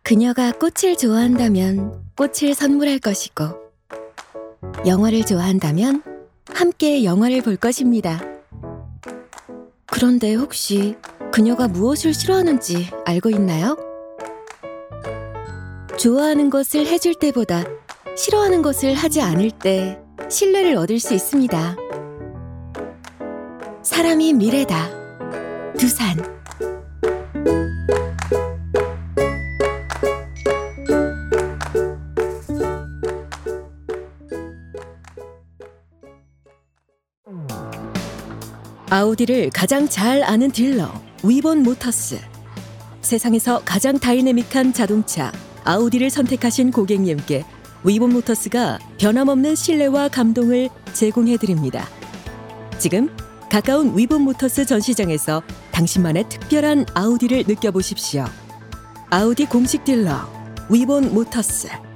그녀가 꽃을 좋아한다면 꽃을 선물할 것이고, 영화를 좋아한다면 함께 영화를 볼 것입니다. 그런데 혹시 그녀가 무엇을 싫어하는지 알고 있나요? 좋아하는 것을 해줄 때보다 싫어하는 것을 하지 않을 때 신뢰를 얻을 수 있습니다. 사람이 미래다. 두산. 아우디를 가장 잘 아는 딜러 위본 모터스. 세상에서 가장 다이내믹한 자동차 아우디를 선택하신 고객님께 위본 모터스가 변함없는 신뢰와 감동을 제공해드립니다. 지금 가까운 위본 모터스 전시장에서 당신만의 특별한 아우디를 느껴보십시오. 아우디 공식 딜러 위본 모터스.